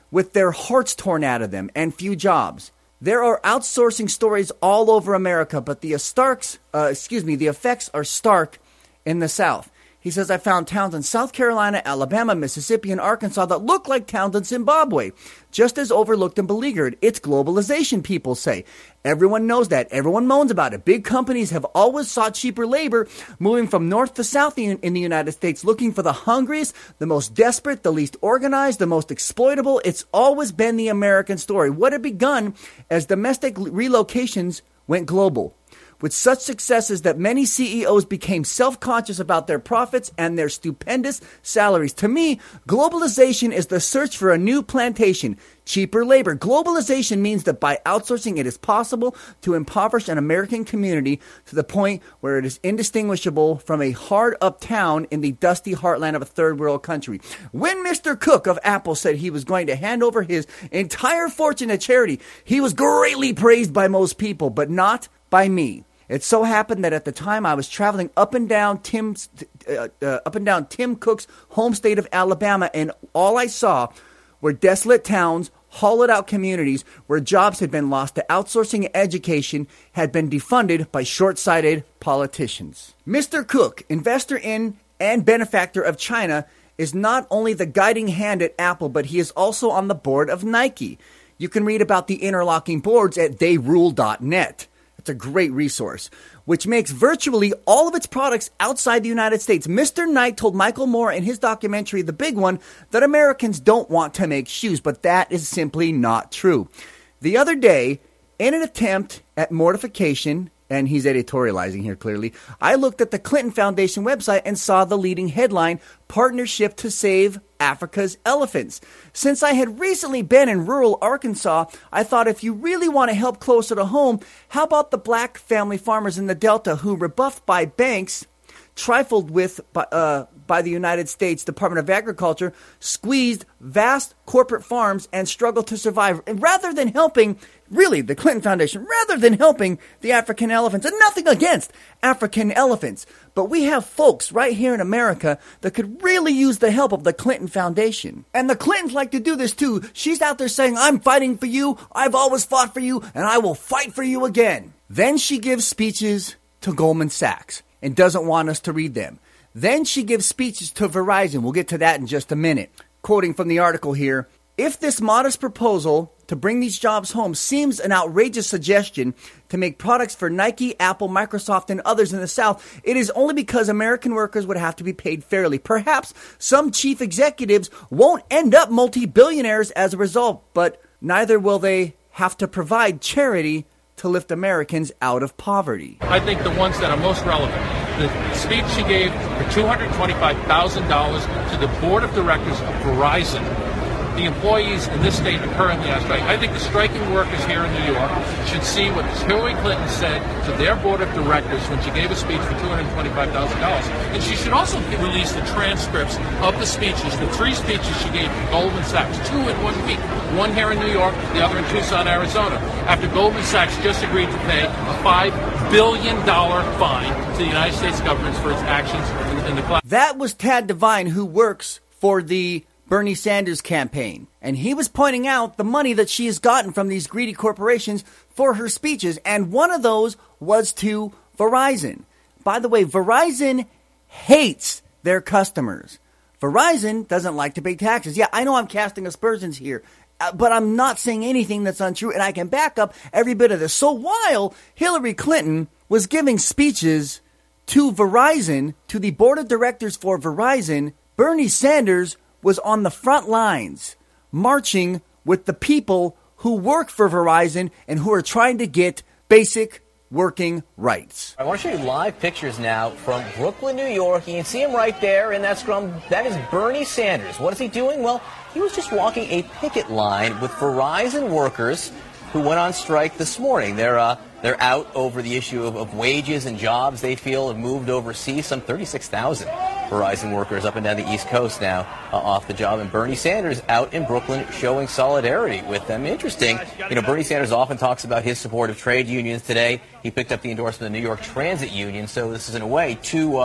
with their hearts torn out of them and few jobs. There are outsourcing stories all over America, but the starks, uh, excuse me, the effects are stark in the South. He says, I found towns in South Carolina, Alabama, Mississippi, and Arkansas that look like towns in Zimbabwe, just as overlooked and beleaguered. It's globalization, people say. Everyone knows that. Everyone moans about it. Big companies have always sought cheaper labor, moving from north to south in, in the United States, looking for the hungriest, the most desperate, the least organized, the most exploitable. It's always been the American story. What had begun as domestic relocations went global, with such successes that many C E Os became self-conscious about their profits and their stupendous salaries. To me, globalization is the search for a new plantation, cheaper labor. Globalization means that by outsourcing, it is possible to impoverish an American community to the point where it is indistinguishable from a hard-up town in the dusty heartland of a third-world country. When Mister Cook of Apple said he was going to hand over his entire fortune to charity, he was greatly praised by most people, but not by me. It so happened that at the time I was traveling up and down Tim's, uh, uh, up and down Tim Cook's home state of Alabama, and all I saw were desolate towns, hollowed-out communities where jobs had been lost to outsourcing and education had been defunded by short-sighted politicians. Mister Cook, investor in and benefactor of China, is not only the guiding hand at Apple, but he is also on the board of Nike. You can read about the interlocking boards at they rule dot net. It's a great resource, which makes virtually all of its products outside the United States. Mister Knight told Michael Moore in his documentary, The Big One, that Americans don't want to make shoes, but that is simply not true. The other day, in an attempt at mortification, and he's editorializing here clearly, I looked at the Clinton Foundation website and saw the leading headline, Partnership to Save Africa's Elephants. Since I had recently been in rural Arkansas, I thought if you really want to help closer to home, how about the black family farmers in the Delta who, rebuffed by banks, trifled with by, uh, by the United States Department of Agriculture, squeezed vast corporate farms and struggled to survive. And rather than helping, really, the Clinton Foundation, rather than helping the African elephants, and nothing against African elephants, but we have folks right here in America that could really use the help of the Clinton Foundation. And the Clintons like to do this too. She's out there saying, I'm fighting for you, I've always fought for you, and I will fight for you again. Then she gives speeches to Goldman Sachs and doesn't want us to read them. Then she gives speeches to Verizon. We'll get to that in just a minute. Quoting from the article here, if this modest proposal to bring these jobs home seems an outrageous suggestion to make products for Nike, Apple, Microsoft, and others in the South, it is only because American workers would have to be paid fairly. Perhaps some chief executives won't end up multi-billionaires as a result, but neither will they have to provide charity to lift Americans out of poverty. I think the ones that are most relevant, the speech she gave for two hundred twenty-five thousand dollars to the board of directors of Verizon. The employees in this state are currently on strike. I think the striking workers here in New York should see what Hillary Clinton said to their board of directors when she gave a speech for two hundred twenty-five thousand dollars. And she should also release the transcripts of the speeches, the three speeches she gave to Goldman Sachs, two in one week, one here in New York, the other in Tucson, Arizona, after Goldman Sachs just agreed to pay a five billion dollars fine to the United States government for its actions in, in the class. That was Tad Devine, who works for the Bernie Sanders campaign. And he was pointing out the money that she has gotten from these greedy corporations for her speeches. And one of those was to Verizon. By the way, Verizon hates their customers. Verizon doesn't like to pay taxes. Yeah, I know I'm casting aspersions here, uh, but I'm not saying anything that's untrue, and I can back up every bit of this. So while Hillary Clinton was giving speeches to Verizon, to the board of directors for Verizon, Bernie Sanders was on the front lines, marching with the people who work for Verizon and who are trying to get basic working rights. I want to show you live pictures now from Brooklyn, New York. You can see him right there in that scrum. That is Bernie Sanders. What is he doing? Well, he was just walking a picket line with Verizon workers who went on strike this morning. They're uh, they're out over the issue of, of wages and jobs they feel have moved overseas. Some thirty-six thousand Verizon workers up and down the East Coast now uh, off the job. And Bernie Sanders out in Brooklyn showing solidarity with them. Interesting. You know, Bernie Sanders often talks about his support of trade unions. Today, he picked up the endorsement of the New York Transit Union. So this is, in a way, two uh,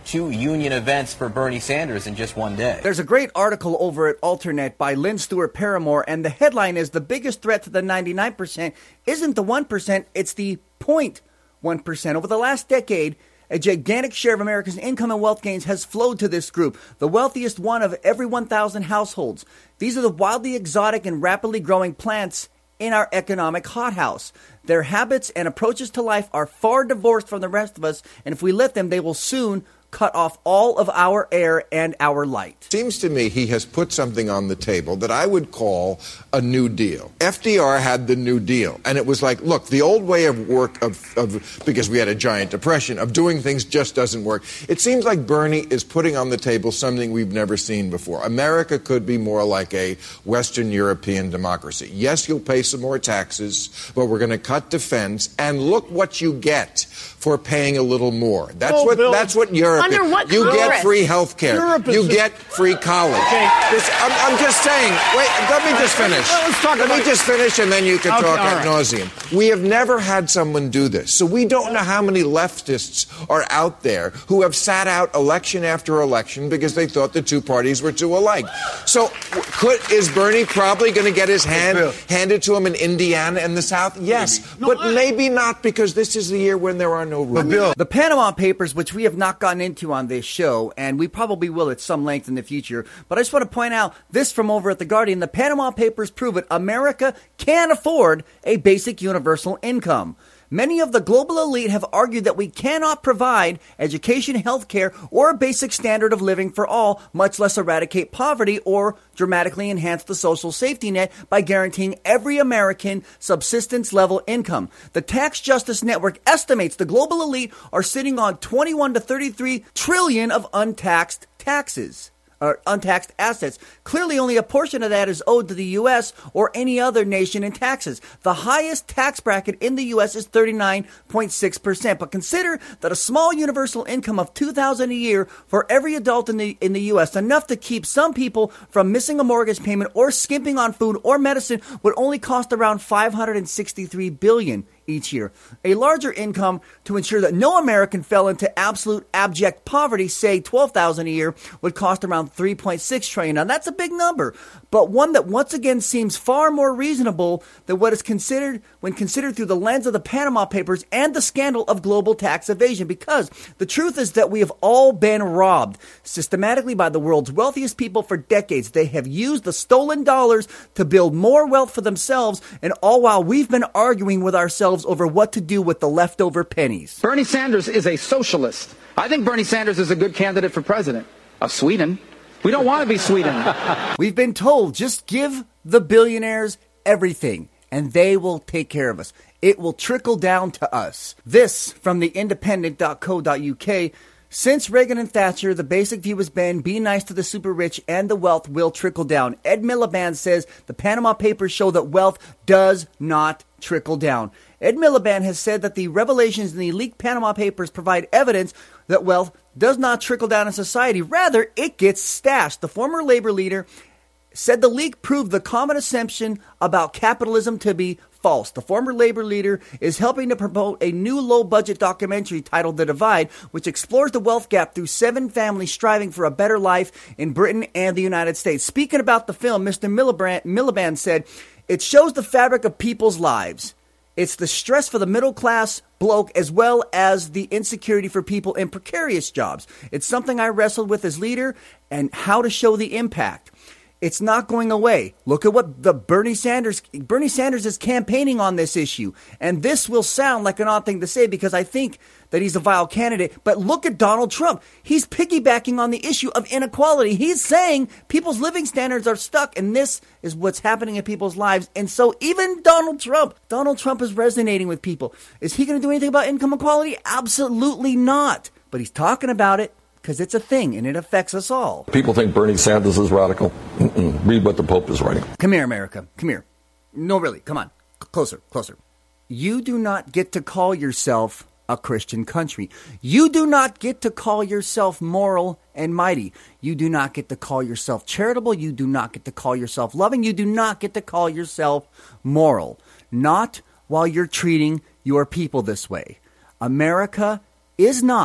two union events for Bernie Sanders in just one day. There's a great article over at Alternet by Lynn Stewart Paramore, and the headline is, "The biggest threat to the ninety-nine percent isn't the one percent, it's the zero point one percent. Over the last decade, a gigantic share of America's income and wealth gains has flowed to this group, the wealthiest one of every one thousand households. These are the wildly exotic and rapidly growing plants in our economic hothouse. Their habits and approaches to life are far divorced from the rest of us, and if we let them, they will soon cut off all of our air and our light." Seems to me he has put something on the table that I would call a New Deal. F D R had the New Deal, and it was like, look, the old way of work, of, of because we had a giant depression, of doing things just doesn't work. It seems like Bernie is putting on the table something we've never seen before. America could be more like a Western European democracy. Yes, you'll pay some more taxes, but we're going to cut defense, and look what you get for paying a little more. That's Oh, what Bill. that's what Europe Under is. what You get Congress? free health care. Europe is You a- get free college. Okay. This, I'm, I'm just saying. Wait, let me just finish. Well, let's talk let about- me just finish, and then you can Okay, talk all ad right. nauseum. We have never had someone do this, so we don't know how many leftists are out there who have sat out election after election because they thought the two parties were too alike. So, could is Bernie probably going to get his hand handed to him in Indiana and the South? Yes, but maybe not, because this is the year when there are no rules. The Panama Papers, which we have not gotten into on this show, and we probably will at some length in the future, but I just want to point out this from over at The Guardian. The Panama Papers prove it. America can afford a basic universal income. Many of the global elite have argued that we cannot provide education, health care, or a basic standard of living for all, much less eradicate poverty or dramatically enhance the social safety net by guaranteeing every American subsistence-level income. The Tax Justice Network estimates the global elite are sitting on twenty-one to thirty-three trillion of untaxed taxes. Or untaxed assets. Clearly, only a portion of that is owed to the U S or any other nation in taxes. The highest tax bracket in the U S is thirty-nine point six percent. But consider that a small universal income of two thousand dollars a year for every adult in the in the U S, enough to keep some people from missing a mortgage payment or skimping on food or medicine, would only cost around five hundred sixty-three billion dollars each year. A larger income to ensure that no American fell into absolute abject poverty, say twelve thousand dollars a year, would cost around three point six trillion dollars. Now that's a big number, but one that once again seems far more reasonable than what is considered when considered through the lens of the Panama Papers and the scandal of global tax evasion, because the truth is that we have all been robbed systematically by the world's wealthiest people for decades. They have used the stolen dollars to build more wealth for themselves, and all while we've been arguing with ourselves over what to do with the leftover pennies. Bernie Sanders is a socialist. I think Bernie Sanders is a good candidate for president of Sweden. We don't want to be Sweden. We've been told, just give the billionaires everything and they will take care of us. It will trickle down to us. This from the independent dot co dot U K. Since Reagan and Thatcher, the basic view has been be nice to the super rich and the wealth will trickle down. Ed Miliband says the Panama Papers show that wealth does not trickle down. Ed Miliband has said that the revelations in the leaked Panama Papers provide evidence that wealth does not trickle down in society. Rather, it gets stashed. The former labor leader said the leak proved the common assumption about capitalism to be false. The former labor leader is helping to promote a new low-budget documentary titled The Divide, which explores the wealth gap through seven families striving for a better life in Britain and the United States. Speaking about the film, Mister Miliband, Miliband said, "It shows the fabric of people's lives. It's the stress for the middle-class bloke as well as the insecurity for people in precarious jobs. It's something I wrestled with as leader and how to show the impact. It's not going away. Look at what the Bernie Sanders Bernie Sanders is campaigning on this issue. And this will sound like an odd thing to say because I think that he's a vile candidate. But look at Donald Trump. He's piggybacking on the issue of inequality. He's saying people's living standards are stuck, and this is what's happening in people's lives. And so even Donald Trump, Donald Trump is resonating with people. Is he going to do anything about income equality? Absolutely not. But he's talking about it. Because it's a thing, and it affects us all. People think Bernie Sanders is radical. Mm-mm. Read what the Pope is writing. Come here, America. Come here. No, really. Come on. C- closer, closer. You do not get to call yourself a Christian country. You do not get to call yourself moral and mighty. You do not get to call yourself charitable. You do not get to call yourself loving. You do not get to call yourself moral. Not while you're treating your people this way. America is not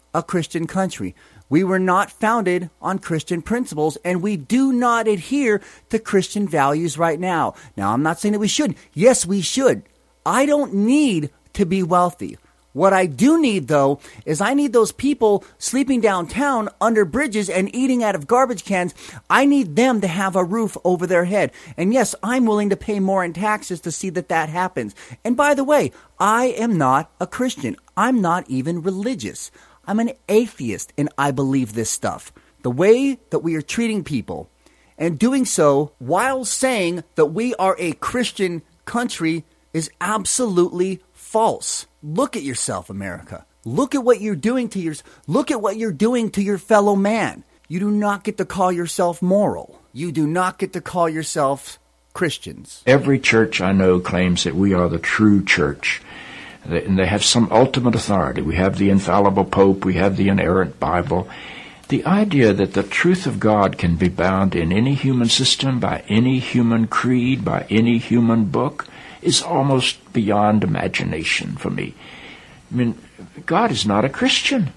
a Christian country. We were not founded on Christian principles, and we do not adhere to Christian values right now. Now, I'm not saying that we should. Yes, we should. I don't need to be wealthy. What I do need, though, is I need those people sleeping downtown under bridges and eating out of garbage cans. I need them to have a roof over their head. And yes, I'm willing to pay more in taxes to see that that happens. And by the way, I am not a Christian. I'm not even religious. I'm an atheist, and I believe this stuff. The way that we are treating people and doing so while saying that we are a Christian country is absolutely false. Look at yourself, America. Look at what you're doing to your, look at what you're doing to your fellow man. You do not get to call yourself moral. You do not get to call yourself Christians. Every church I know claims that we are the true church. And they have some ultimate authority. We have the infallible Pope. We have the inerrant Bible. The idea that the truth of God can be bound in any human system, by any human creed, by any human book, is almost beyond imagination for me. I mean, God is not a Christian.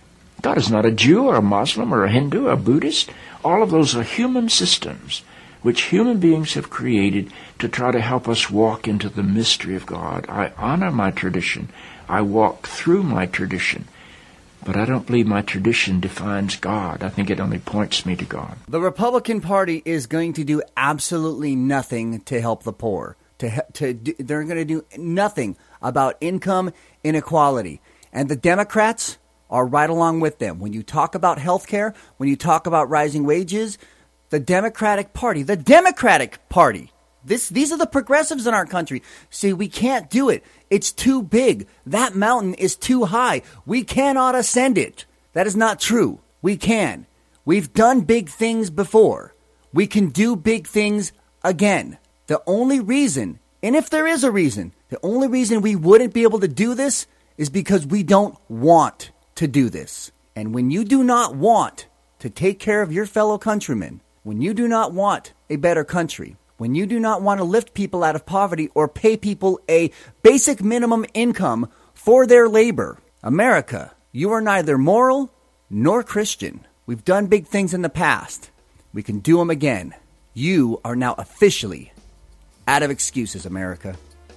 God is not a Jew or a Muslim or a Hindu or a Buddhist. All of those are human systems which human beings have created to try to help us walk into the mystery of God. I honor my tradition. I walk through my tradition. But I don't believe my tradition defines God. I think it only points me to God. The Republican Party is going to do absolutely nothing to help the poor. To, to do, they're going to do nothing about income inequality. And the Democrats are right along with them. When you talk about health care, when you talk about rising wages, the Democratic Party, the Democratic Party, this, these are the progressives in our country. See, we can't do it. It's too big. That mountain is too high. We cannot ascend it. That is not true. We can. We've done big things before. We can do big things again. The only reason, and if there is a reason, the only reason we wouldn't be able to do this is because we don't want to do this. And when you do not want to take care of your fellow countrymen, when you do not want a better country, when you do not want to lift people out of poverty or pay people a basic minimum income for their labor, America, you are neither moral nor Christian. We've done big things in the past. We can do them again. You are now officially out of excuses, America.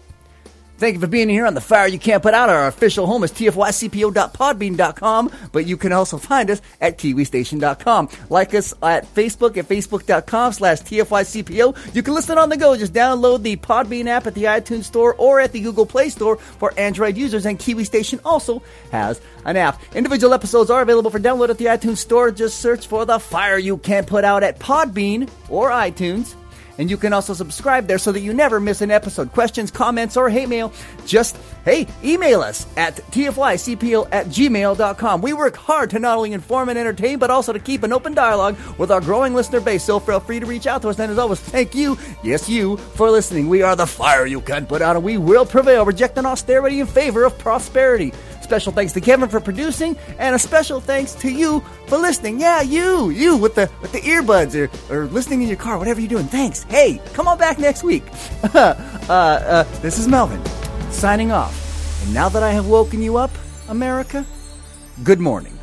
Thank you for being here on The Fire You Can't Put Out. Our official home is T F Y C P O dot podbean dot com, but you can also find us at Kiwi Station dot com. Like us at Facebook at Facebook dot com slash T F Y C P O. You can listen on the go. Just download the Podbean app at the iTunes Store or at the Google Play Store for Android users, and Kiwi Station also has an app. Individual episodes are available for download at the iTunes Store. Just search for The Fire You Can't Put Out at Podbean or iTunes. And you can also subscribe there so that you never miss an episode. Questions, comments, or hate mail, just, hey, email us at T F Y C P O at gmail dot com. We work hard to not only inform and entertain, but also to keep an open dialogue with our growing listener base. So feel free to reach out to us. And as always, thank you, yes, you, for listening. We are The Fire You Can't Put Out, and we will prevail, rejecting austerity in favor of prosperity. Special thanks to Kevin for producing, and a special thanks to you for listening. Yeah, you, you with the with the earbuds or, or listening in your car, whatever you're doing. Thanks. Hey, come on back next week. uh, uh, this is Melvin, signing off. And now that I have woken you up, America, good morning.